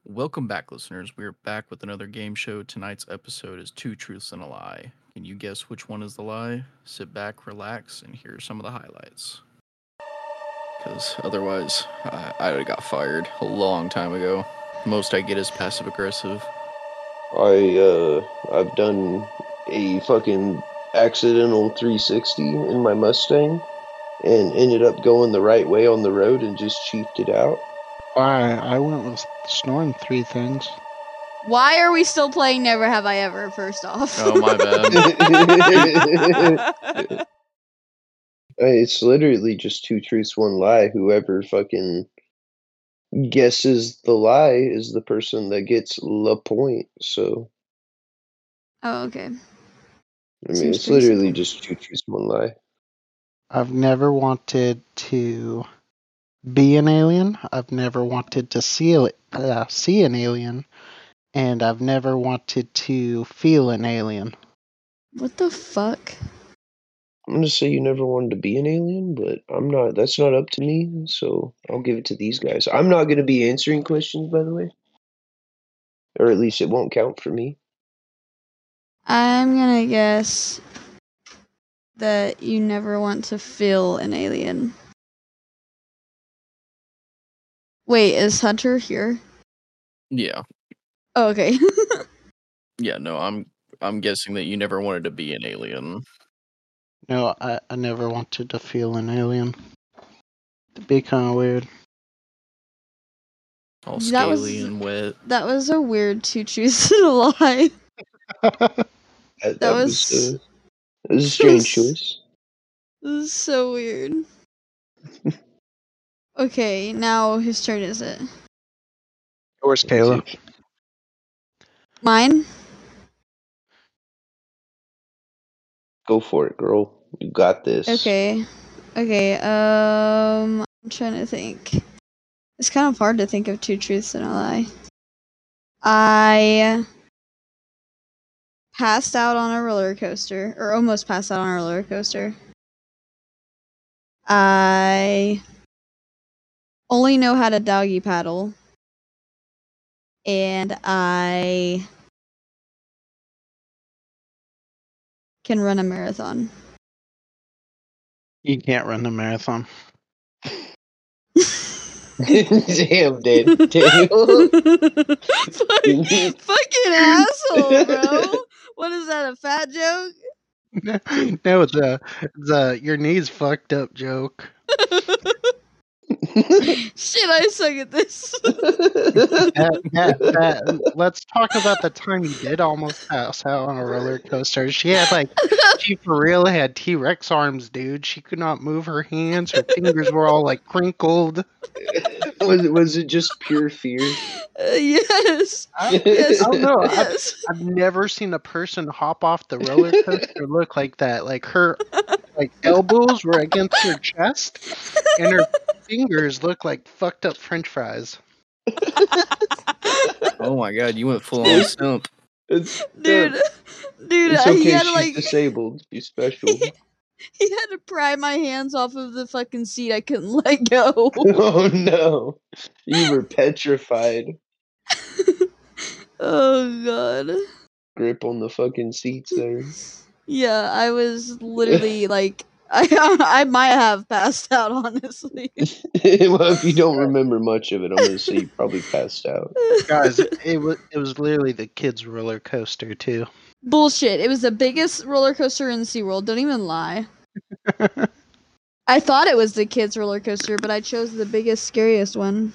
Welcome back, listeners. We're back with another game show. Tonight's episode is Two Truths and a Lie. Can you guess which one is the lie? Sit back, relax, and hear some of the highlights. Because otherwise, I would have got fired a long time ago. Most I get is passive aggressive. I've done a fucking accidental 360 in my Mustang and ended up going the right way on the road and just cheaped it out. I went with snoring 3 things. Why are we still playing Never Have I Ever, first off? Oh, my bad. It's literally just 2 truths, 1 lie. Whoever fucking guesses the lie is the person that gets the point, so... Oh, okay. I mean, Seems it's pretty literally simple. just 2 truths, 1 lie. I've never wanted to be an alien. I've never wanted to see an alien. And I've never wanted to feel an alien. What the fuck? I'm gonna say you never wanted to be an alien, but that's not up to me, so I'll give it to these guys. I'm not gonna be answering questions, by the way. Or at least it won't count for me. I'm gonna guess that you never want to feel an alien. Wait, is Hunter here? Yeah. Oh, okay. Yeah, no, I'm guessing that you never wanted to be an alien. No, I never wanted to feel an alien. It'd be kind of weird. All That was- scaly and wet. That was a weird 2 truths and a lie. That was a strange choice. This is so weird. Okay, now whose turn is it? Where's Kayla? Mine? Go for it, girl. You got this. Okay. I'm trying to think. It's kind of hard to think of 2 truths and a lie. I passed out on a roller coaster, or almost passed out on a roller coaster. I only know how to doggy paddle. And I can run a marathon. You can't run the marathon. Damn, Daniel. Fucking asshole, bro. What is that, a fat joke? No, it's a your knees fucked up joke. Shit, I suck at this. Let's talk about the time you did almost pass out on a roller coaster. She for real had T-Rex arms, dude. She could not move her hands. Her fingers were all like crinkled. Was it just pure fear? Yes. Yes. I don't know. Yes. I've never seen a person hop off the roller coaster look like that. Like her elbows were against her chest, and her fingers look like fucked up French fries. Oh my god, you went full on simp. Dude, it's okay, he had she's disabled. She's special. He had to pry my hands off of the fucking seat. I couldn't let go. Oh no. You were petrified. Oh god. Grip on the fucking seats there. Yeah, I was literally like, I might have passed out, honestly. Well, if you don't remember much of it, I'm gonna say you probably passed out. Guys, it was literally the kids' roller coaster too. Bullshit. It was the biggest roller coaster in SeaWorld. Don't even lie. I thought it was the kids' roller coaster, but I chose the biggest, scariest one.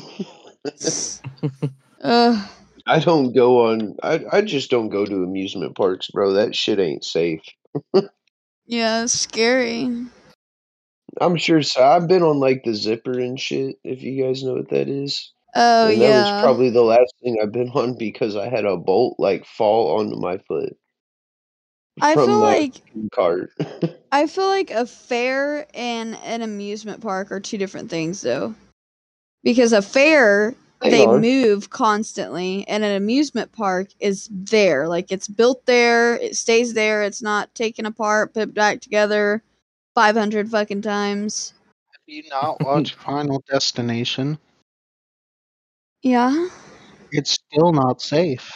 I don't go on. I just don't go to amusement parks, bro. That shit ain't safe. Yeah, it's scary. I'm sure. So I've been on like the zipper and shit. If you guys know what that is. Oh, and yeah. That was probably the last thing I've been on because I had a bolt like fall onto my foot. I from feel my like cart. I feel like a fair and an amusement park are 2 different things, though. Because a fair, they move constantly, and an amusement park is there. Like, it's built there, it stays there, it's not taken apart, put back together 500 fucking times. Have you not watched Final Destination? Yeah. It's still not safe.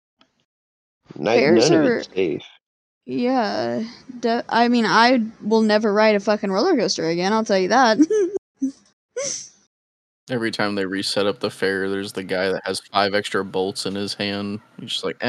Fairs None of are, it's safe. yeah. I mean, I will never ride a fucking roller coaster again. I'll tell you that. Every time they reset up the fair, there's the guy that has 5 extra bolts in his hand. He's just like,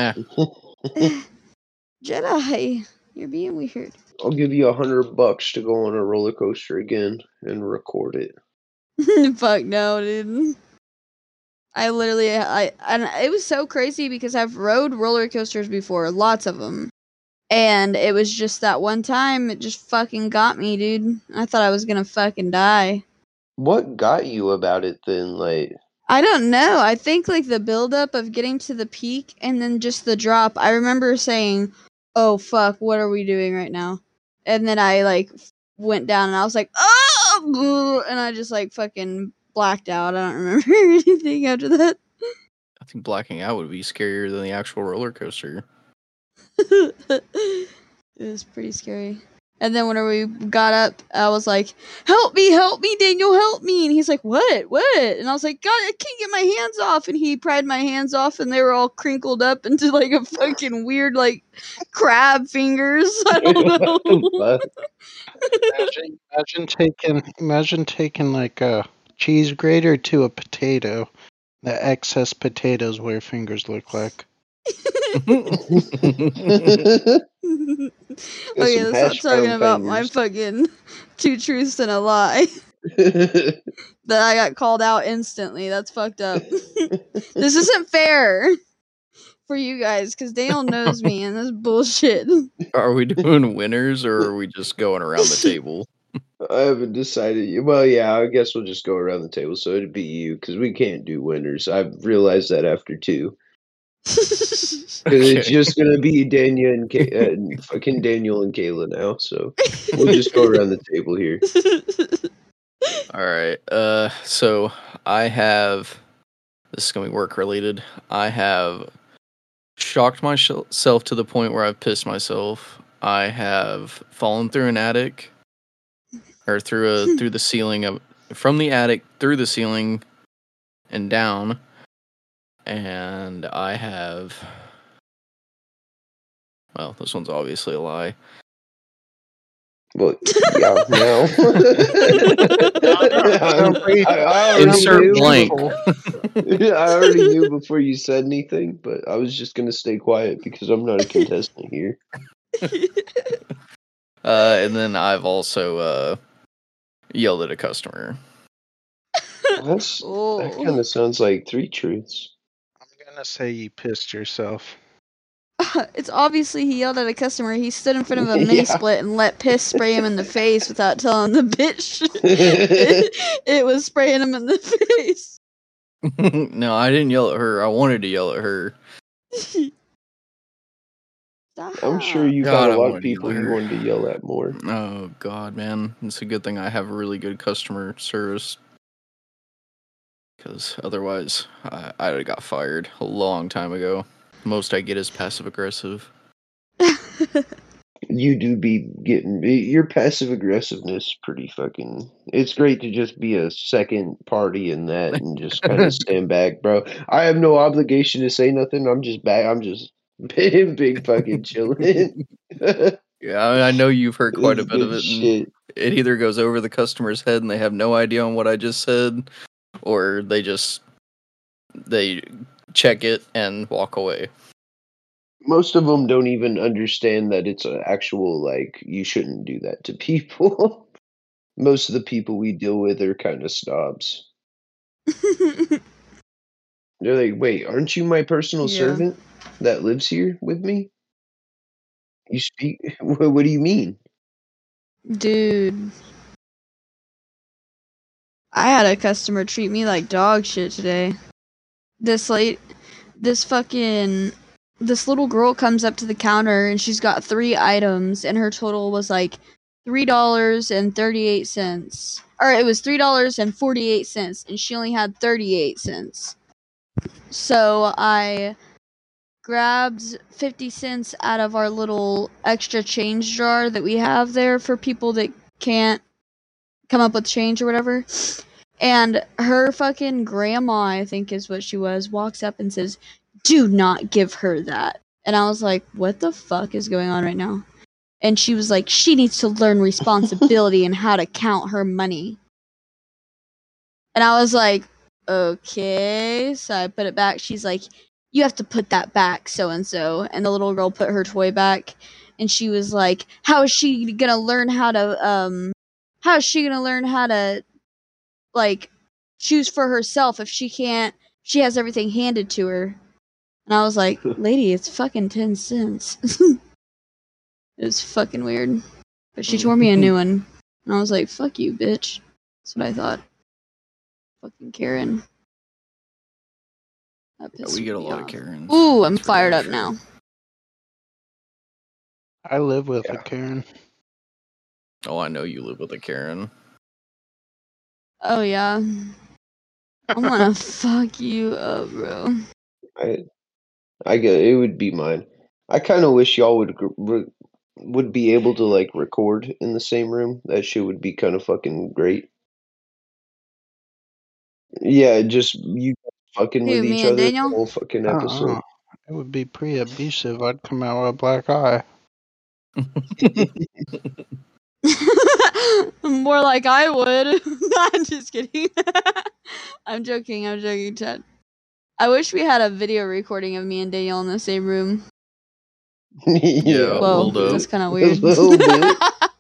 Jedi, you're being weird. I'll give you $100 to go on a roller coaster again and record it. Fuck no, dude. I literally, and it was so crazy because I've rode roller coasters before, lots of them. And it was just that one time, it just fucking got me, dude. I thought I was gonna fucking die. What got you about it then? Like, I don't know. I think like the buildup of getting to the peak and then just the drop. I remember saying, "Oh fuck, what are we doing right now?" And then I like went down and I was like, "Oh!" And I just like fucking blacked out. I don't remember anything after that. I think blacking out would be scarier than the actual roller coaster. It was pretty scary. And then whenever we got up, I was like, help me, Daniel, help me. And he's like, what? And I was like, God, I can't get my hands off. And he pried my hands off and they were all crinkled up into like a fucking weird, like, crab fingers. I don't know. Imagine taking like a cheese grater to a potato. The excess potatoes what your fingers look like. Okay, let's stop talking about my fucking 2 truths and a lie. That I got called out instantly. That's fucked up. This isn't fair for you guys because Daniel knows me and this bullshit. Are we doing winners or are we just going around the table? I haven't decided. Well, yeah, I guess we'll just go around the table. So it'd be you because we can't do winners. I've realized that after 2. Because it's just gonna be Daniel and fucking Daniel and Kayla now. So we'll just go around the table here. All right. So I have. This is gonna be work related. I have shocked myself to the point where I've pissed myself. I have fallen through an attic, or through the ceiling from the attic through the ceiling and down, and I have. Well, this one's obviously a lie. Well, yeah, no. I Insert blank. I already knew before you said anything, but I was just gonna stay quiet because I'm not a contestant here. And then I've also yelled at a customer. That kind of sounds like 3 truths. I'm gonna say you pissed yourself. It's obviously he yelled at a customer. He stood in front of a mini split and let piss spray him in the face without telling the bitch it was spraying him in the face. No, I didn't yell at her. I wanted to yell at her. I'm sure you got a lot of people you wanted to yell at more. Oh, God, man. It's a good thing I have really good customer service. Because otherwise, I'd have got fired a long time ago. Most I get is passive-aggressive. You do be getting... Your passive-aggressiveness pretty fucking... It's great to just be a second party in that and just kind of stand back, bro. I have no obligation to say nothing. I'm just back. I'm just big fucking chilling. Yeah, I know you've heard quite a bit of it. Shit. It either goes over the customer's head and they have no idea on what I just said, or they check it and walk away. Most of them don't even understand that it's an actual, like, you shouldn't do that to people. Most of the people we deal with are kind of snobs. They're like, wait, aren't you my personal servant that lives here with me? You speak? What do you mean? Dude. I had a customer treat me like dog shit today. This little girl comes up to the counter and she's got 3 items and her total was like $3.38. Or it was $3.48 and she only had 38 cents. So I grabbed 50 cents out of our little extra change jar that we have there for people that can't come up with change or whatever. And her fucking grandma, I think is what she was, walks up and says, "Do not give her that." And I was like, what the fuck is going on right now? And she was like, she needs to learn responsibility and how to count her money. And I was like, okay. So I put it back. She's like, you have to put that back, so-and-so. And the little girl put her toy back. And she was like, how is she gonna learn how to, like, choose for herself if she has everything handed to her? And I was like, lady, it's fucking 10 cents. It was fucking weird. But she tore me a new one. And I was like, fuck you, bitch. That's what I thought. Fucking Karen. That Yeah, pissed we get a me lot of off. Karens. Ooh, I'm That's for fired damn up sure. now. I live with Yeah. a Karen. Oh, I know you live with a Karen. Oh, yeah. I'm gonna fuck you up, bro. I get it would be mine. I kind of wish y'all would be able to like record in the same room. That shit would be kind of fucking great. Yeah, just you fucking with Who, each me and other the Daniel? whole fucking episode. It would be pretty abusive. I'd come out with a black eye. More like I would. I'm just kidding. I'm joking, Chad. I wish we had a video recording of me and Daniel in the same room. Yeah, Whoa, a Whoa, little bit. that's kind of weird. A little bit.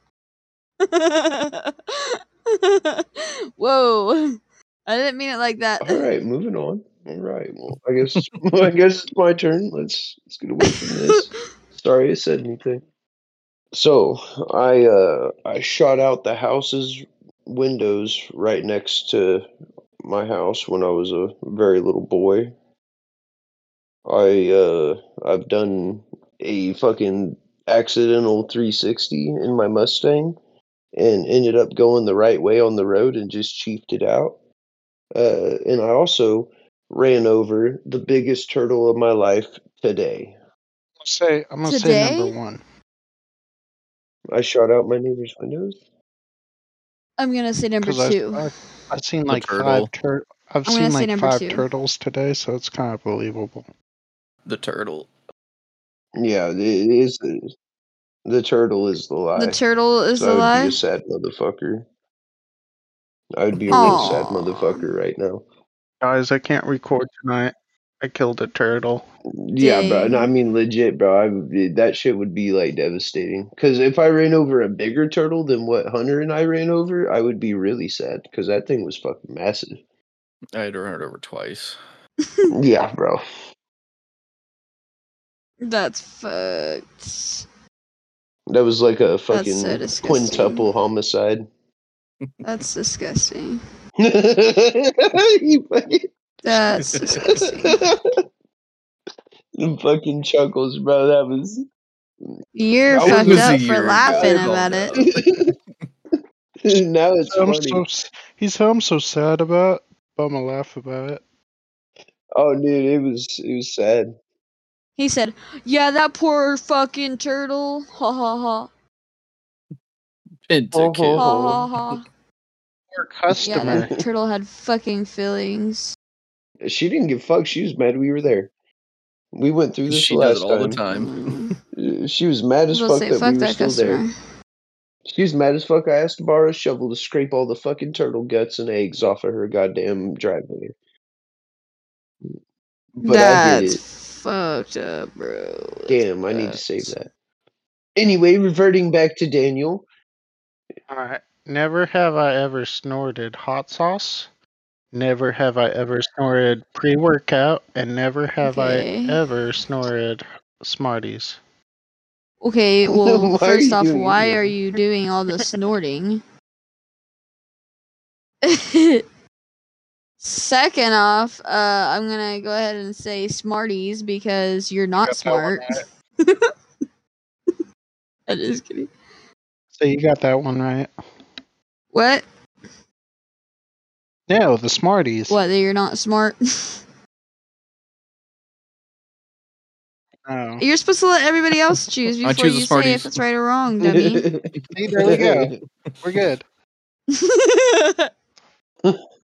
Whoa. I didn't mean it like that. All right, moving on. All right, well, I guess it's my turn. Let's get away from this. Sorry I said anything. So I shot out the house's windows right next to my house when I was a very little boy. I've done a fucking accidental 360 in my Mustang and ended up going the right way on the road and just chiefed it out. And I also ran over the biggest turtle of my life today. I'm gonna say number Today? 1. I shot out my neighbor's windows. I'm gonna say number Because 2. I've seen The like turtle. I've I'm seen gonna say like number 5 2. turtles today, so it's kind of believable. The turtle. Yeah, it is. The turtle is the lie. The turtle is So the I would be lie? a sad motherfucker. I would be a real sad Aww. motherfucker right now. Guys, I can't record tonight. I killed a turtle. Yeah, bro. No, I Dang. mean legit, bro. That shit would be like devastating. Because if I ran over a bigger turtle than what Hunter and I ran over, I would be really sad. Because that thing was fucking massive. I had to run it over twice. Yeah, bro. That's fucked. That was like a That's so fucking disgusting. quintuple homicide. That's disgusting. You fucking That's disgusting. the fucking chuckles, bro. That was. You're That fucked was up a for year ago. laughing Calm about down. it. Now it's funny. I'm so sad about it, but I'm gonna laugh about it. Oh, dude, it was sad. He said, yeah, that poor fucking turtle. Ha ha ha. It took him. Ha ha ha. Poor Yeah, customer. that turtle had fucking feelings. She didn't give a fuck. She was mad we were there. We went through this She the does last it all the time. time. She was mad as I fuck was about to say, that fuck we were that still customer. there. She was mad as fuck. I asked to borrow a shovel to scrape all the fucking turtle guts and eggs off of her goddamn driveway. But I did it. Fucked up, bro. Damn, I need to save that. Anyway, reverting back to Daniel. Alright. Never have I ever snorted hot sauce. Never have I ever snorted pre-workout, and never have Okay. I ever snorted Smarties. Okay, well, Why are first you off, doing why it? are you doing all the snorting? Second off, I'm gonna go ahead and say Smarties because you're not got that one smart. I'm just kidding. So you got that one right. What? No, the Smarties. What, that you're not smart? Oh. You're supposed to let everybody else choose I before choose the you say Smarties. if it's right or wrong, dummy. See, there we go. We're good.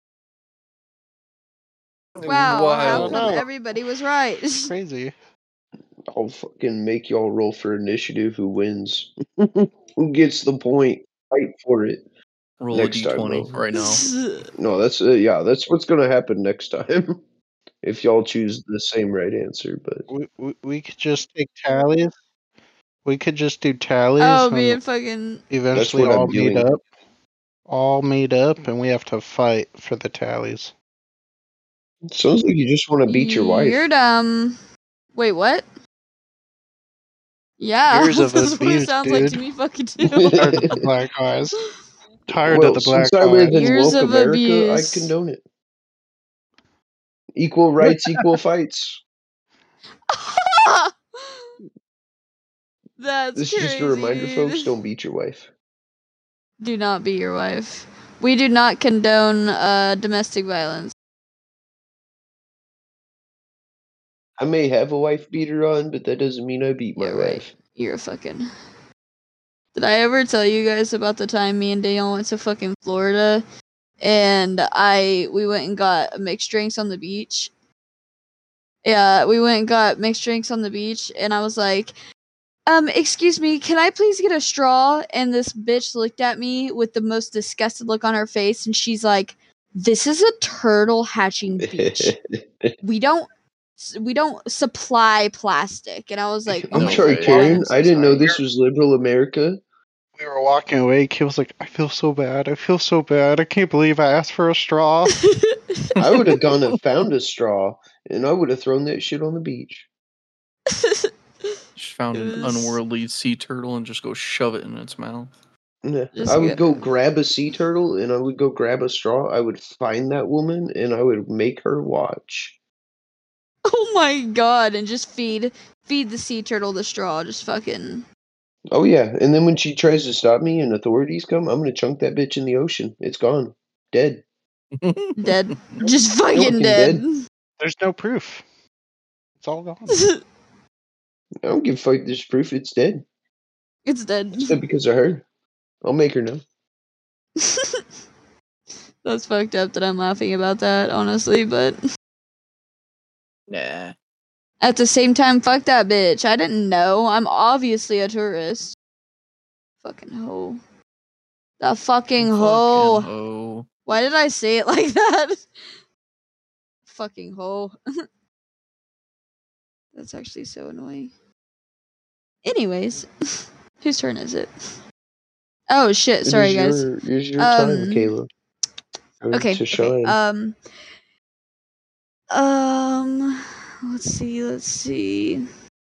Wow, how Wild. come know. everybody was right? Crazy. I'll fucking make y'all roll for initiative. Who wins? Who gets the point? Fight for it. Roll Next a time, d20 though. right now. No, that's yeah. That's what's gonna happen next time. If y'all choose the same right answer, but We could just take tallies. We could just do tallies Oh, me and and fucking. eventually what I'm all meet doing. up. All meet up, and we have to fight for the tallies. Sounds like you just want to beat your wife. You're dumb. Wait, what? Yeah, Years of that's what it abuse, sounds like to dude. me fucking too. Tired of the black eyes. Tired of Well, the black since I live in eyes. Years woke of America, I abuse. condone it. Equal rights, equal fights. That's This is crazy, just a reminder, folks. dude. Don't beat your wife. Do not beat your wife. We do not condone domestic violence. I may have a wife beater on, but that doesn't mean I beat my Yeah, right. wife. You're a fucking. Did I ever tell you guys about the time me and Daniel went to fucking Florida, and we went and got mixed drinks on the beach? Yeah, we went and got mixed drinks on the beach, and I was like, excuse me, can I please get a straw? And this bitch looked at me with the most disgusted look on her face, and she's like, this is a turtle hatching beach. We don't supply plastic. And I was like, I'm No sorry, way. Karen. I'm so I didn't know sorry. this was liberal America. We were walking away. Kid was like, I feel so bad. I feel so bad. I can't believe I asked for a straw. I would have gone and found a straw, and I would have thrown that shit on the beach. Just found an It was- unworldly sea turtle and just go shove it in its mouth. Yeah. Just I would go- go grab a sea turtle, and I would go grab a straw. I would find that woman, and I would make her watch. Oh my god, and just feed the sea turtle the straw, just fucking Oh yeah, and then when she tries to stop me and authorities come, I'm gonna chunk that bitch in the ocean. It's gone, dead. dead. Just fucking Fucking dead. There's no proof. It's all gone. I don't give a fuck. There's proof it's dead. It's dead. It's dead because of her. I'll make her know. That's fucked up that I'm laughing about that, honestly, but Nah. at the same time, fuck that bitch. I didn't know. I'm obviously a tourist. Fucking hoe. The fucking hoe. hoe. Why did I say it like that? Fucking hoe. That's actually so annoying. Anyways, whose turn is it? Oh shit, sorry guys. It is your time, Um, Kayla. Okay, To okay. shine. Let's see.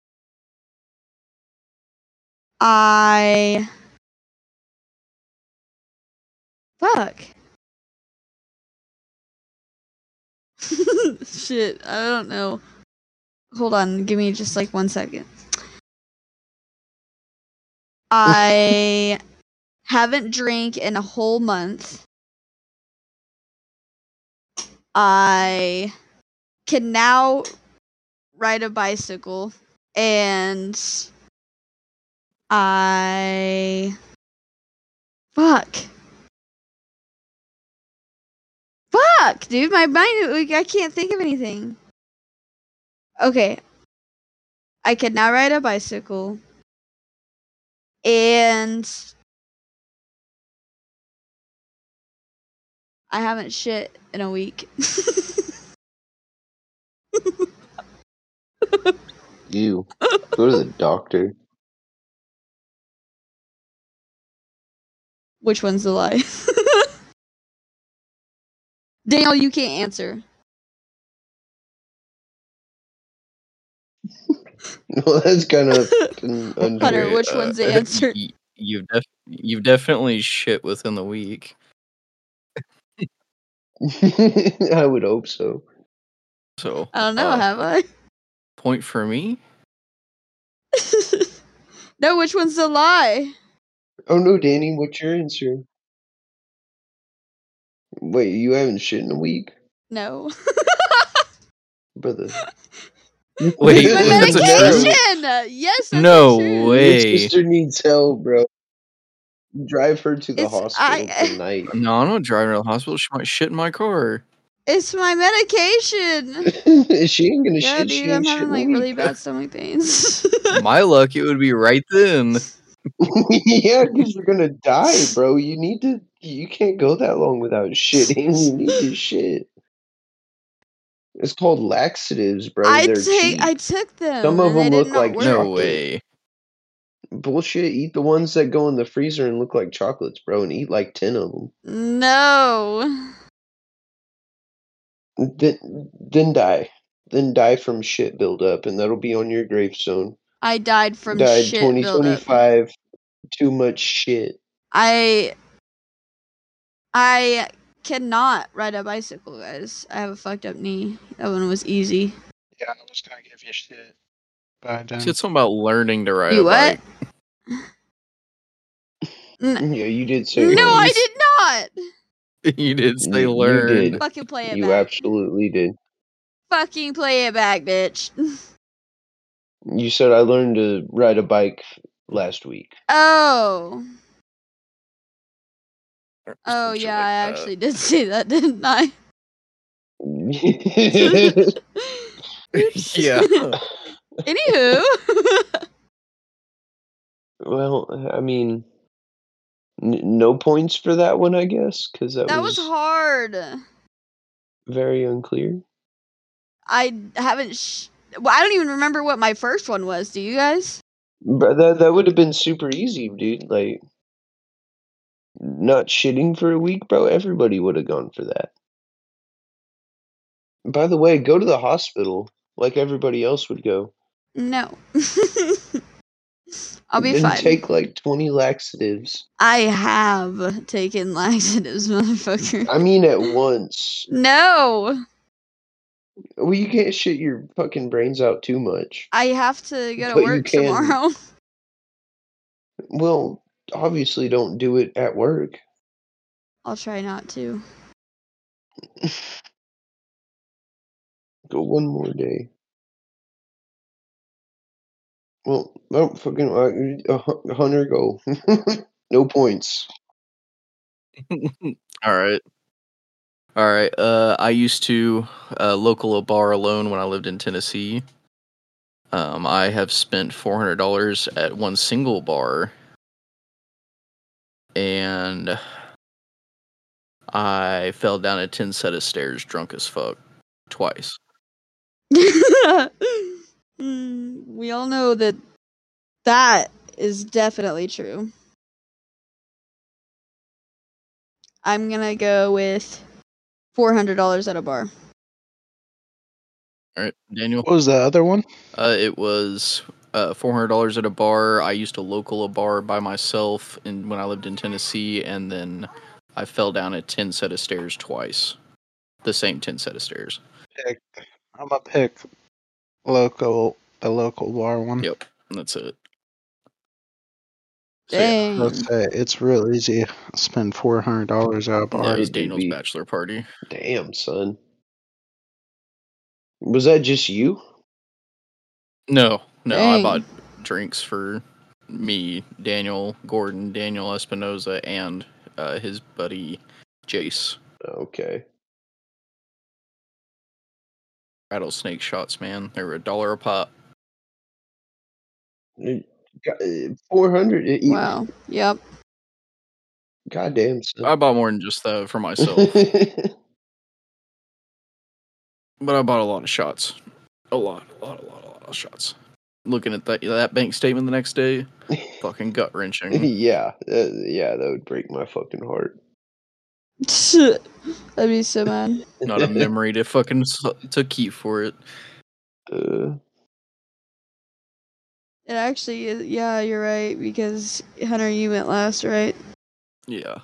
Fuck. Shit, I don't know. Hold on, give me just like 1 second. I haven't drank in a whole month. I can now ride a bicycle, and Fuck, dude, my mind, like, I can't think of anything. Okay. I can now ride a bicycle. And I haven't shit in a week. You go to the doctor. Which one's the lie? Daniel, you can't answer. Well, that's kind of unfair. Hunter, which one's the answer? You've definitely shit within the week. I would hope so. So I don't know, have I? point for me. No, which one's the lie? Oh no, Danny, what's your answer? Wait, you haven't shit in a week, No. brother? Wait, My that's a medication! true? Yes, that's No true. Your way. sister needs help, bro. Drive her to the It's- hospital I- tonight. No, I'm not driving to the hospital. She might shit in my car. It's my medication. She ain't gonna Yeah, shit. She dude, ain't I'm having shitting a like week. really bad stomach pains. My luck, it would be right then. Yeah, because you're gonna die, bro. You need to. You can't go that long without shitting. You need to shit. It's called laxatives, bro. They're cheap. I took them. Some of and they them did look not like work. No chocolate. way. Bullshit. Eat the ones that go in the freezer and look like chocolates, bro, and eat like 10 of them. No. Then die. Then die from shit buildup, and that'll be on your gravestone. I died from Died shit buildup. 2025. Too much shit. I cannot ride a bicycle, guys. I have a fucked up knee. That one was easy. Yeah, I was gonna give you shit, but I You didn't. said something about learning to ride You a what? bike. N- Yeah, you did say no, learn. I did not. You did say You learned. did. Fucking play it You back. absolutely did. Fucking play it back, bitch. You said I learned to ride a bike last week. Oh. Oh Some shit yeah, like I that. actually did say that, didn't I? Yeah. Anywho. Well, I mean, no points for that one, I guess, because that was was hard. very unclear. I haven't. Well, I don't even remember what my first one was. Do you guys? But that would have been super easy, dude. Like, not shitting for a week, bro. Everybody would have gone for that. By the way, go to the hospital like everybody else would go. No. I'll be Then fine. take like 20 laxatives. I have taken laxatives, motherfucker. I mean, at once. No. Well, you can't shit your fucking brains out too much. I have to go to But you work can. tomorrow. Well, obviously, don't do it at work. I'll try not to. Go one more day. Well, no, fucking Hunter, go. No points. All right. I used to local a bar alone when I lived in Tennessee. I have spent $400 at one single bar, and I fell down a 10 set of stairs drunk as fuck twice. We all know that is definitely true. I'm gonna go with $400 at a bar. All right, Daniel. What was the other one? It was $400 at a bar. I used to local a bar by myself when I lived in Tennessee, and then I fell down a 10 set of stairs twice. The same 10 set of stairs. I'm gonna pick the local bar one. Yep, that's it. So, yeah. Dang. Let's say it's real easy to spend $400 at a Yeah, bar. it was Hey, Daniel's baby. bachelor party. Damn, son. Was that just you? No, I Dang. bought drinks for me, Daniel Gordon, Daniel Espinoza, and his buddy Jace. Okay. Rattlesnake shots, man. They were $1 a pop. 400. Wow. Yep. Goddamn, son. I bought more than just that for myself, but I bought a lot of shots. A lot of shots. Looking at that bank statement the next day, fucking gut wrenching. Yeah, that would break my fucking heart. That'd be so mad. Not a memory to keep for it. It actually is. Yeah, you're right. Because Hunter, you went last, right? Yeah.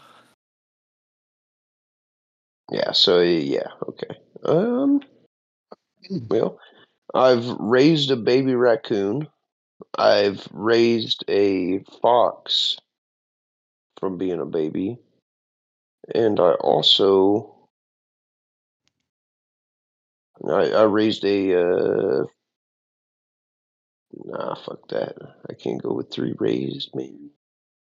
Yeah. So yeah. Okay. Well, I've raised a baby raccoon. I've raised a fox from being a baby. And I also I raised a nah, fuck that. I can't go with 3 raised, man.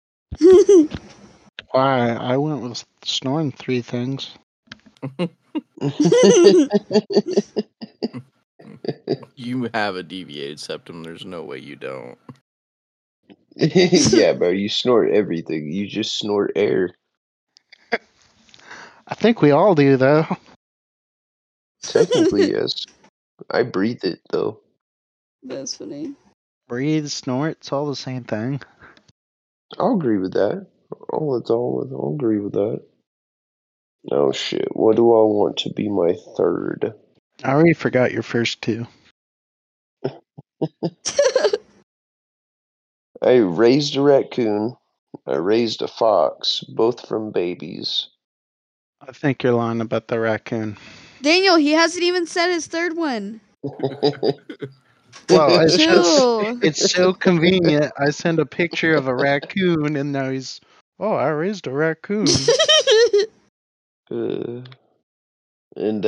Why? I went with snoring 3 things. You have a deviated septum. There's no way you don't. Yeah, bro, you snort everything. You just snort air. I think we all do, though. Technically, yes. I breathe it, though. That's funny. Breathe, snort, it's all the same thing. I'll agree with that. I'll agree with that. Oh, shit. What do I want to be my third? I already forgot your first two. I raised a raccoon. I raised a fox, both from babies. I think you're lying about the raccoon. Daniel, he hasn't even said his third one. Well, it's Chill. it's so convenient. I send a picture of a raccoon, and now he's, oh, I raised a raccoon. And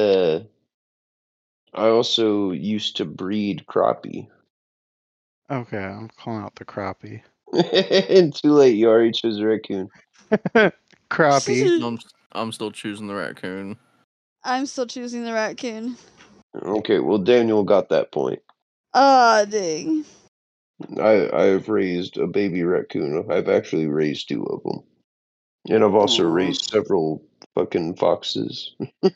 I also used to breed crappie. Okay, I'm calling out the crappie. And too late, you already chose a raccoon. Crappie. I'm still choosing the raccoon. I'm still choosing the raccoon. Okay, well, Daniel got that point. Ah, dang. I've raised a baby raccoon. I've actually raised 2 of them. And I've also Aw. raised several fucking foxes.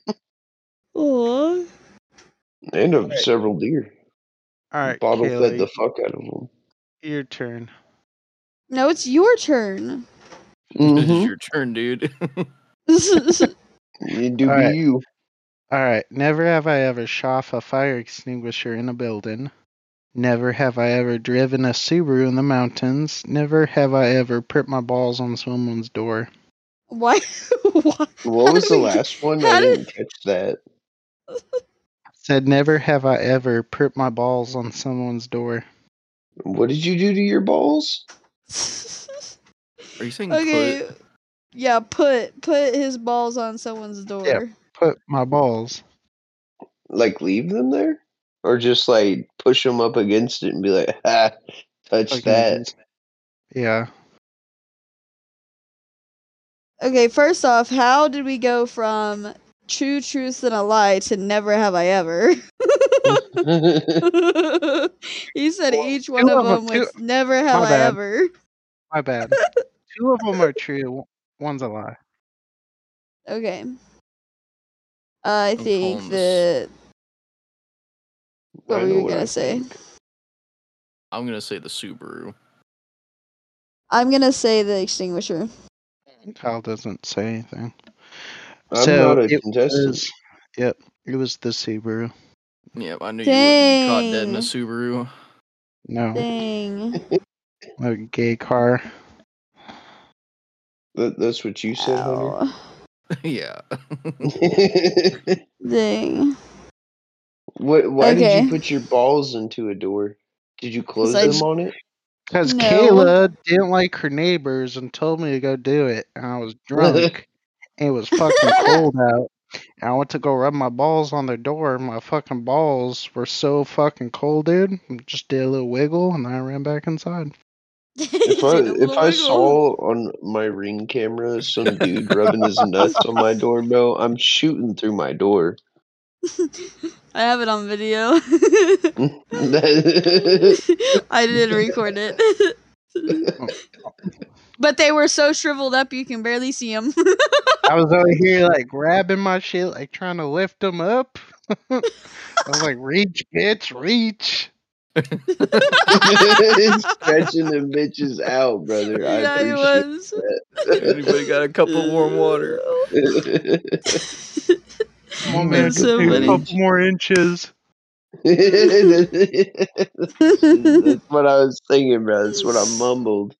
Aww. And several deer. Alright, Bottle fed the Kaylee, fuck out of them. your turn. No, it's your turn. This is your turn, dude. You do Alright. be you. Alright, never have I ever shot a fire extinguisher in a building. Never have I ever driven a Subaru in the mountains. Never have I ever put my balls on someone's door. Why? What was the last one? I didn't catch that. Said never have I ever put my balls on someone's door. What did you do to your balls? Are you saying Okay. put? Yeah, put his balls on someone's door. Yeah. Put my balls. Like leave them there? Or just like push them up against it and be like, ha, touch Fucking that. against- Yeah. Okay, first off, how did we go from true truth and a lie to never have I ever? He said Well, each one of them was never have my I bad. ever. My bad. 2 of them are true. One's a lie. Okay. I I'm think calling this. that. What I were know you what gonna I say? think. I'm gonna say the Subaru. I'm gonna say the extinguisher. Kyle doesn't say anything. I'm not a contestant. It was the Subaru. Yeah, I knew you wouldn't be caught dead in a Dang. Subaru. No, Dang. a gay car. That's what you said, Hunter? Ow. Yeah. Dang. Why did Okay. you put your balls into a door? Did you close I them on it? Because No. Kayla didn't like her neighbors and told me to go do it. And I was drunk. And it was fucking cold out. And I went to go rub my balls on their door. My fucking balls were so fucking cold, dude. Just did a little wiggle and then I ran back inside. If I saw on my Ring camera some dude rubbing his nuts on my doorbell, I'm shooting through my door. I have it on video. I didn't record it. But they were so shriveled up you can barely see them. I was over here like grabbing my shit, like trying to lift them up. I was like, reach, bitch, reach. Stretching them bitches out, brother. I Yeah, he appreciate was. Anybody got a cup of warm water? that. Come on, man, That's just so do a funny. couple more inches. That's what I was thinking, bro. That's what I mumbled.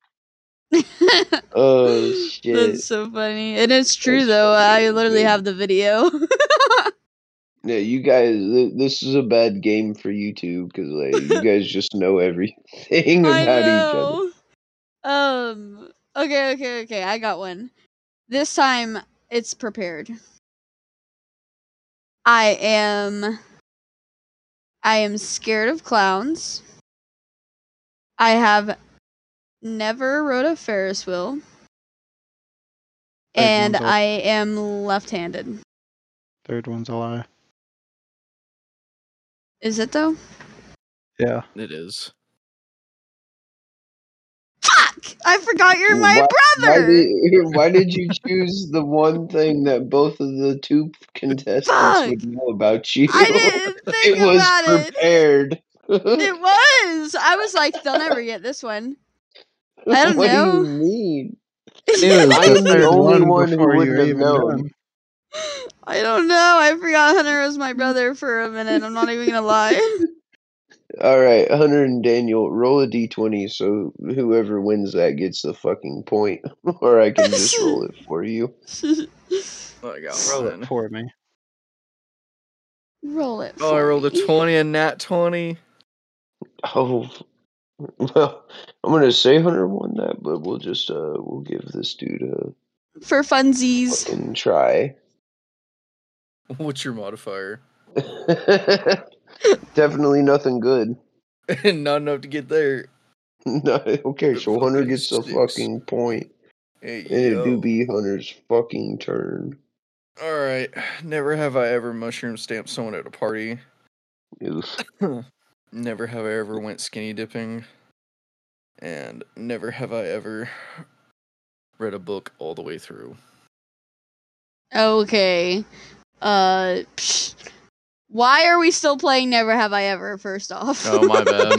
Oh shit! That's so funny. And it's true That's though. funny, I literally man. have the video. Yeah, you guys. This is a bad game for you two because like you guys just know everything I about each other. know. Okay. I got one. This time it's prepared. I am scared of clowns. I have never rode a Ferris wheel. And Everyone's all- I am left-handed. Third one's a lie. Is it though? Yeah. It is. Fuck! I forgot you're my Why brother. why did you choose the one thing that both of the two contestants Fuck! would know about you? I didn't think It was about it. prepared. It was. I was like, they'll never get this one. I don't What do you know. mean? I knew it was I the am the third only one one who before you wouldn't were have even known. done. I don't know. I forgot Hunter was my brother for a minute. I'm not even gonna lie. All right, Hunter and Daniel, roll a d20 so whoever wins that gets the fucking point, or I can just roll it for you. I got Roll one. it for me. Roll it. Oh, I for rolled a me. 20 and nat 20. Oh, well, I'm gonna say Hunter won that, but we'll just we'll give this dude a For funsies. fucking try. What's your modifier? Definitely nothing good. Not enough to get there. No, okay, so Hunter Fucking gets the 6. fucking point, Hey, and it do yo. be Hunter's fucking turn. Alright. Never have I ever mushroom stamped someone at a party. Oof. Never have I ever went skinny dipping. And never have I ever read a book all the way through. Okay. Psh. Why are we still playing Never Have I Ever, first off? Oh, my bad.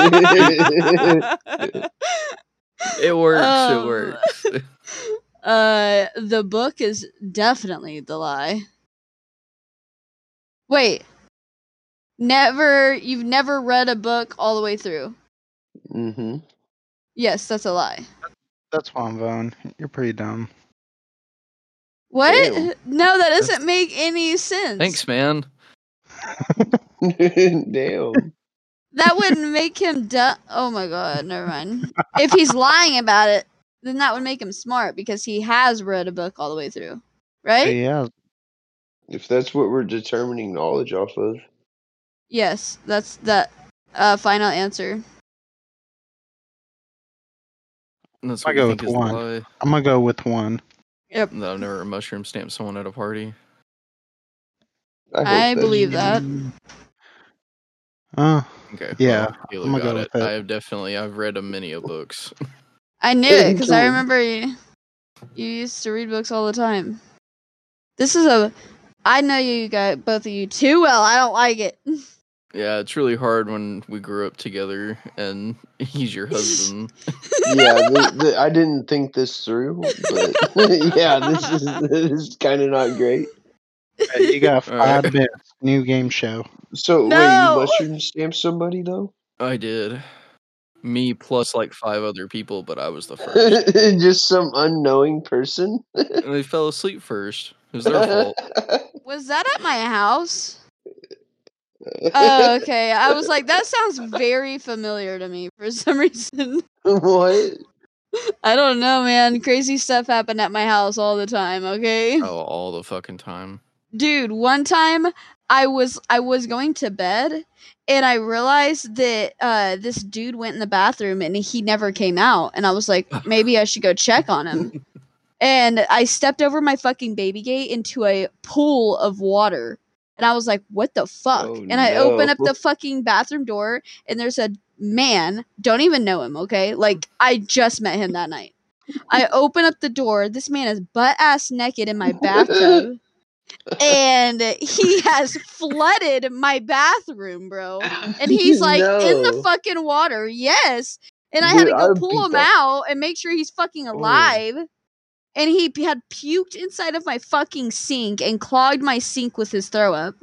It works. It works. The book is definitely the lie. Wait. You've never read a book all the way through? Mm-hmm. Yes, that's a lie. That's why I'm voting. You're pretty dumb. What? Damn. No, that doesn't make any sense. Thanks, man. Damn. That wouldn't make him dumb. Oh my god, never mind. If he's lying about it, then that would make him smart because he has read a book all the way through. Right? Yeah. If that's what we're determining knowledge off of. Yes, that's that final answer. That's I what go you think with is the one. lie. I'm gonna go with one. Yep. No, I've never mushroom stamped someone at a party. I, hope I that's believe true. that. Okay. Yeah, Well, Caleb I'm gonna got go it. with it. I've read a many of books. I knew it because I Cool. remember you used to read books all the time. I know you guys, both of you too well. I don't like it. Yeah, it's really hard when we grew up together and he's your husband. Yeah, I didn't think this through, but yeah, this is kind of not great. You got All right. 5 minutes. New game show. So wait, you No. mushroom stamp somebody though? I did. Me plus like 5 other people, but I was the first. Just some unknowing person? And they fell asleep first. It was their fault. Was that at my house? Oh, okay. I was like, that sounds very familiar to me for some reason. What? I don't know, man. Crazy stuff happened at my house all the time, okay? Oh, all the fucking time. Dude, one time I was going to bed and I realized that this dude went in the bathroom and he never came out, and I was like, maybe I should go check on him. And I stepped over my fucking baby gate into a pool of water. And I was like, what the fuck? Oh, And I open up no. the fucking bathroom door and there's a man, don't even know him, okay? Like, I just met him that night. I open up the door, this man is butt ass naked in my bathtub. And he has flooded my bathroom, bro. And he's like in the No. fucking water, yes. And I had to Dude, go I'd pull be him the- out and make sure he's fucking Oh. alive. And he had puked inside of my fucking sink and clogged my sink with his throw up.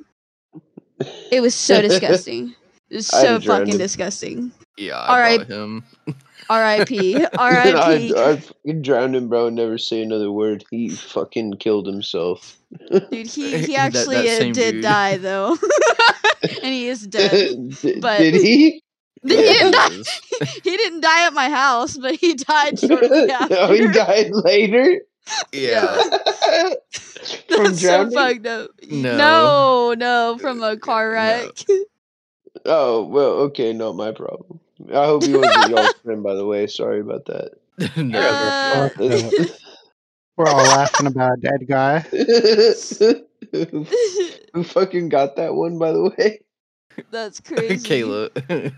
It was so disgusting. It was I'd so have drowned fucking him. disgusting. Yeah, All I right. bought him. R.I.P. R.I.P. I'd fucking drowned him, bro, and never say another word. He fucking killed himself. Dude, he That actually same did dude. die, though. And he is dead. But- Did he? He didn't die. is. He didn't die at my house, but he died shortly after. Oh, he died later? Yeah. From That's so drowning? fucked up. No. No, from a car No. wreck. Oh, well, okay, not my problem. I hope he wasn't y'all's friend, by the way. Sorry about that. No. We're all laughing about a dead guy. Who fucking got that one, by the way? That's crazy. Kayla.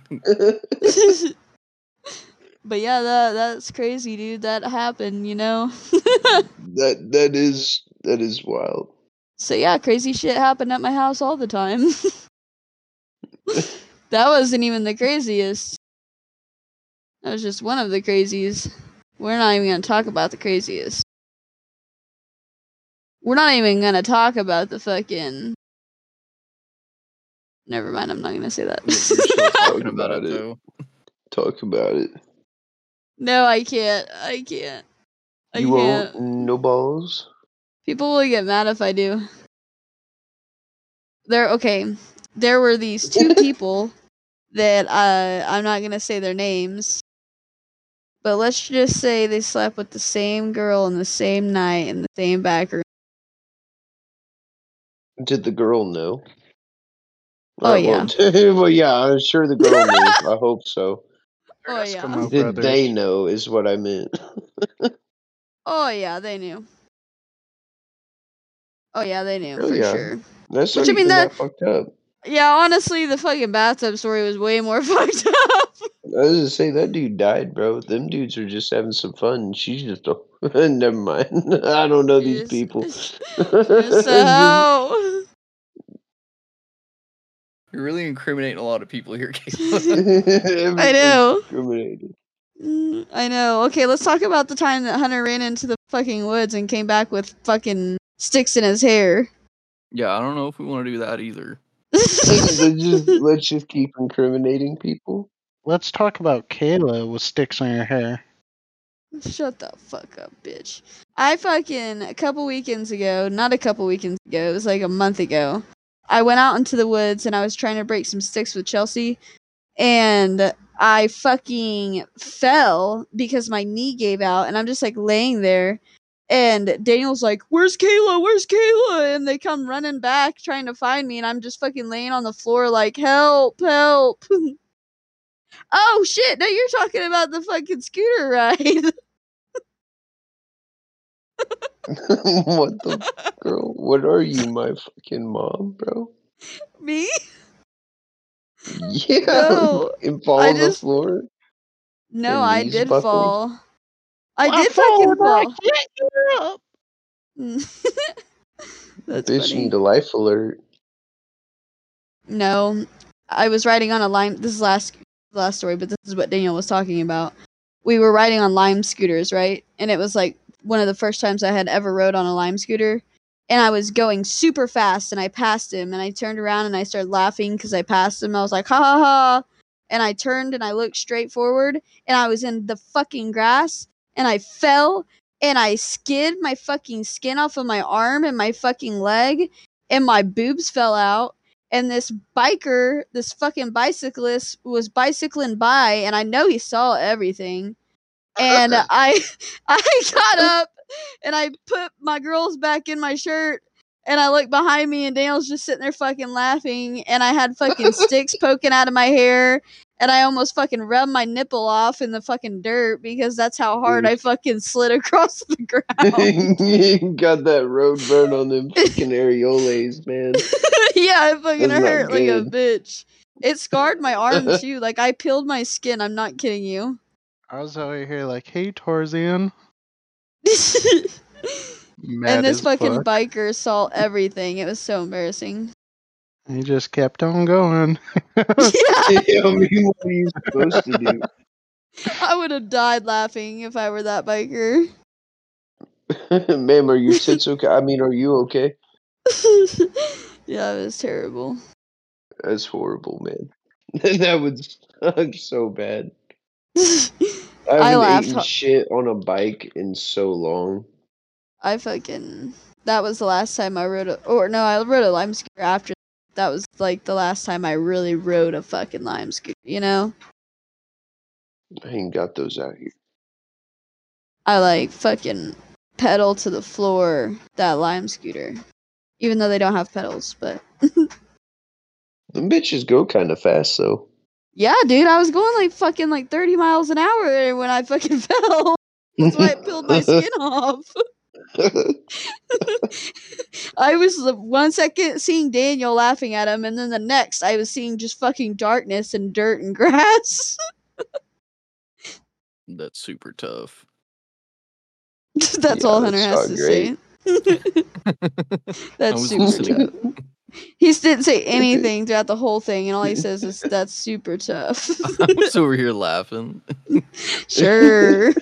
But yeah, that's crazy, dude. That happened, you know? that is wild. So yeah, crazy shit happened at my house all the time. That wasn't even the craziest. That was just one of the crazies. We're not even going to talk about the craziest. We're not even going to talk about the fucking... Never mind, I'm not going to say that. You're still talking Talk about about it, it. though. Talk about it. No, I can't. I You can't. won't? No balls? People will get mad if I do. There were these two people that I'm not going to say their names. But let's just say they slept with the same girl in the same night in the same back room. Did the girl know? Oh, yeah. Well, yeah, I'm sure the girl knew. I hope so. Oh, yeah. Eskimo Did brothers. they know is what I meant. Oh, yeah, they knew. Oh, yeah, they knew, Oh, for yeah. sure. That's Which, not I mean, even that- that fucked up. Yeah, honestly, the fucking bathtub story was way more fucked up. I was gonna say that dude died, bro. Them dudes are just having some fun. She's just never mind. I don't know these Yes. people. So, You're really incriminating a lot of people here, Kayla. I know. Discriminated. I know. Okay, let's talk about the time that Hunter ran into the fucking woods and came back with fucking sticks in his hair. Yeah, I don't know if we want to do that either. Let's just keep incriminating people. Let's talk about Kayla with sticks in her hair. Shut the fuck up, bitch. I fucking, not a couple weekends ago, it was like a month ago, I went out into the woods and I was trying to break some sticks with Chelsea, and I fucking fell because my knee gave out, and I'm just like laying there, and Daniel's like, where's Kayla? Where's Kayla? And they come running back trying to find me, and I'm just fucking laying on the floor like, help, help. Oh shit, no, you're talking about the fucking scooter ride. What the girl? What are you, my fucking mom, bro? Me? Yeah, No, and fall I on the just- floor. No, Your I knees did buckled? fall. I did fucking fall. Up. That's Bitch funny. need a life alert. No, I was riding on a lime. This is last story, but this is what Daniel was talking about. We were riding on Lime scooters, right? And it was like one of the first times I had ever rode on a Lime scooter. And I was going super fast, and I passed him, and I turned around and I started laughing because I passed him. I was like, ha ha ha. And I turned and I looked straight forward, and I was in the fucking grass, and I fell, and I skid my fucking skin off of my arm and my fucking leg, and my boobs fell out. And this biker, this fucking bicyclist, was bicycling by, and I know he saw everything. And I got up and I put my girls back in my shirt, and I looked behind me, and Daniel's just sitting there fucking laughing, and I had fucking sticks poking out of my hair, and I almost fucking rubbed my nipple off in the fucking dirt because that's how hard I fucking slid across the ground. You got that road burn on them fucking areoles, man. Yeah, it fucking That's not hurt like a good. bitch. It scarred my arm too. Like, I peeled my skin. I'm not kidding you. I was over here like, hey, Tarzan. Mad And this as fucking fuck. biker saw everything. It was so embarrassing. He just kept on going. Yeah, I mean, what are you supposed to do? I would have died laughing if I were that biker. Ma'am, are your tits okay? I mean, are you okay? Yeah, it was terrible. That's horrible, man. That would suck so bad. I I haven't laughed eaten har- shit on a bike in so long. That was the last time I rode I rode a Lime scooter after. That was like the last time I really rode a fucking Lime scooter, you know? I ain't got those out here. I like fucking pedal to the floor that Lime scooter. Even though they don't have pedals, but Them bitches go kind of fast, though. yeah, dude, I was going like fucking like 30 miles an hour when I fucking fell. That's why I peeled my skin off. I was 1 second seeing Daniel laughing at him, and then the next I was seeing just fucking darkness and dirt and grass. That's super tough. That's all Hunter that's has not to great. say. I That's was super listening. tough. He didn't say anything throughout the whole thing, and all he says is, "That's super tough." I was over here laughing. Sure.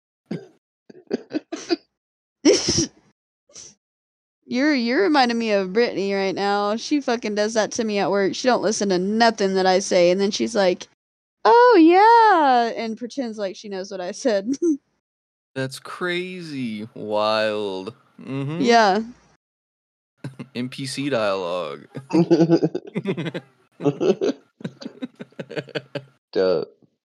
You're reminding me of Brittany right now. She fucking does that to me at work. She don't listen to nothing that I say, and then she's like, "Oh yeah," and pretends like she knows what I said. That's crazy. Wild. Mm-hmm. Yeah. NPC dialogue. Duh.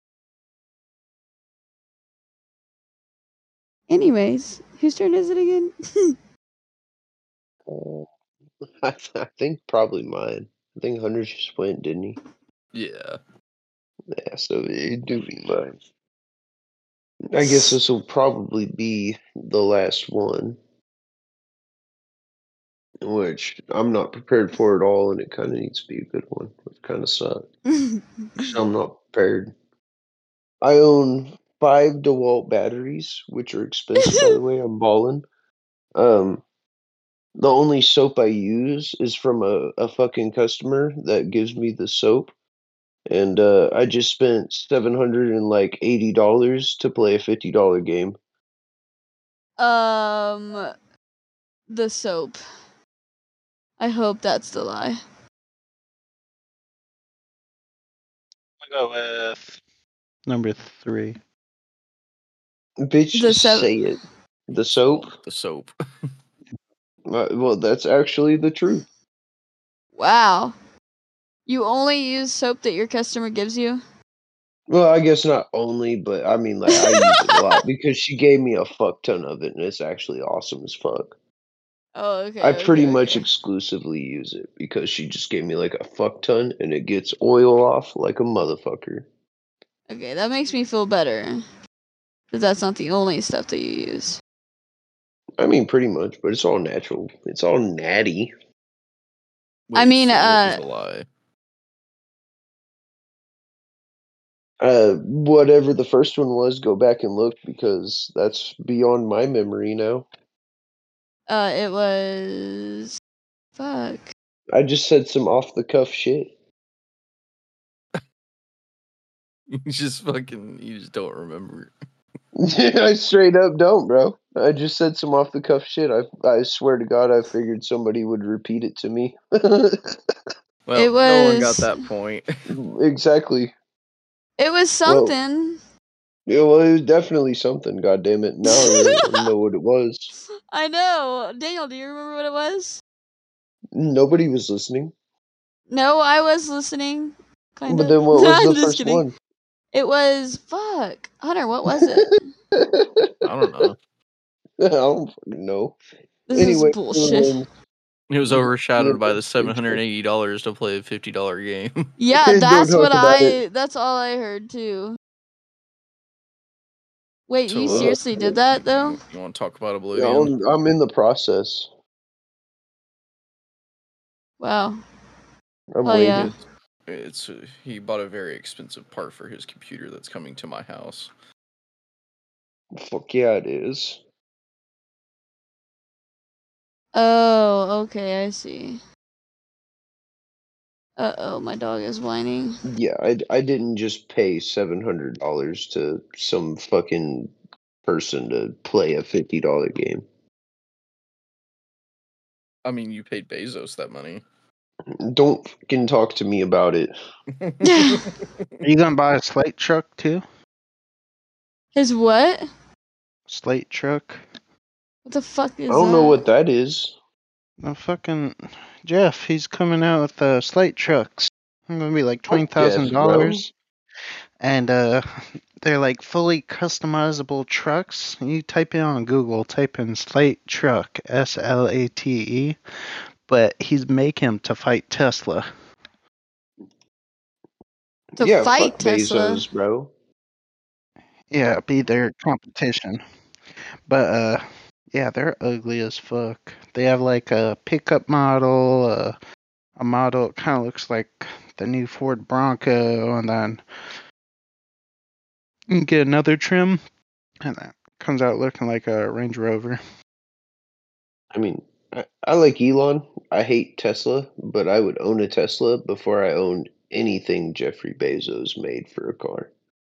Anyways, whose turn is it again? I think probably mine. I think Hunter just went, didn't he? Yeah. Yeah, so it do be mine. I guess this will probably be the last one, which I'm not prepared for at all, and it kind of needs to be a good one. It kind of sucks. So I'm not prepared. I own 5 DeWalt batteries, which are expensive, by the way. I'm balling. The only soap I use is from a fucking customer that gives me the soap. And I just spent $780 to play a $50 game. The soap. I hope that's the lie. I'll go with number 3. Bitch, The say it. The soap? The soap. Well, that's actually the truth. Wow. You only use soap that your customer gives you? Well, I guess not only, but I mean, like, I use it a lot because she gave me a fuck ton of it, and it's actually awesome as fuck. Oh, okay. I pretty much okay. exclusively use it because she just gave me like a fuck ton, and it gets oil off like a motherfucker. Okay, that makes me feel better. But that's not the only stuff that you use. I mean, pretty much, but it's all natural. It's all natty. I mean, so what was the lie? Whatever the first one was, go back and look because that's beyond my memory now. It was... Fuck. I just said some off the cuff shit. You just don't remember. I straight up don't, bro. I just said some off the cuff shit. I swear to God, I figured somebody would repeat it to me. Well, It no one got was- that point. Exactly. It was something. Yeah, well, it was definitely something. God damn it! Now I really know what it was. I know. Daniel, do you remember what it was? Nobody was listening. No, I was listening. Kind But of. then what was I'm the just first kidding. one? It was... Fuck. Hunter, what was it? I don't know. I don't fucking know. This Anyway, is bullshit. It was overshadowed by the Pretty sure. $780 to play a $50 game. Yeah, Don't that's talk what about it. that's all I heard too. Wait, So, you seriously did that though? You want to talk about Yeah, Oblivion? I'm in the process. Wow. I'm Oh, waiting. yeah. He bought a very expensive part for his computer that's coming to my house. Fuck yeah, it is. Oh, okay, I see. Uh-oh, my dog is whining. Yeah, I didn't just pay $700 to some fucking person to play a $50 game. I mean, you paid Bezos that money. Don't fucking talk to me about it. Are you gonna buy a slate truck too? His what? Slate truck? What the fuck is I don't know what that is. No fucking Jeff, he's coming out with slate trucks. They're gonna be like Fuck Jeff, $20,000. And they're like fully customizable trucks. You type in on Google, type in slate truck, SLATE, but he's making them to fight Tesla. To Yeah, fight fuck Tesla. Bezos, bro. Yeah, be their competition. But Yeah, they're ugly as fuck. They have like a pickup model, a model that kind of looks like the new Ford Bronco, and then you can get another trim, and that comes out looking like a Range Rover. I mean, I like Elon. I hate Tesla, but I would own a Tesla before I owned anything Jeffrey Bezos made for a car.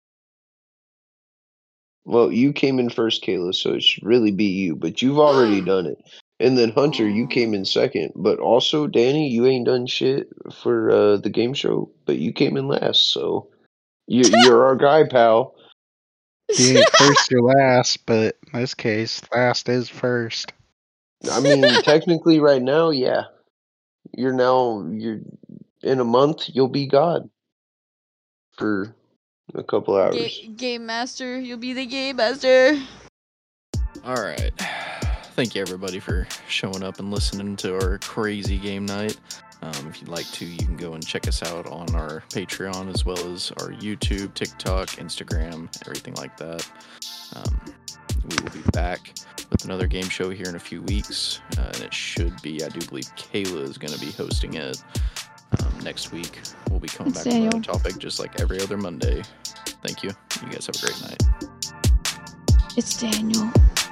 Well, you came in first, Kayla, so it should really be you, but you've already done it. And then Hunter, you came in second, but also Danny, you ain't done shit for the game show, but you came in last, so you're our guy, pal. You ain't first or last, but in this case, last is first. I mean, technically, right now, yeah, you're in a month, you'll be God for a couple hours. Game master, you'll be the game master. All right. Thank you, everybody, for showing up and listening to our crazy game night. If you'd like to, you can go and check us out on our Patreon as well as our YouTube, TikTok, Instagram, everything like that. We will be back with another game show here in a few weeks. And it should be, I do believe Kayla is going to be hosting it next week. We'll be coming back with another topic just like every other Monday. Thank you. You guys have a great night. It's Daniel.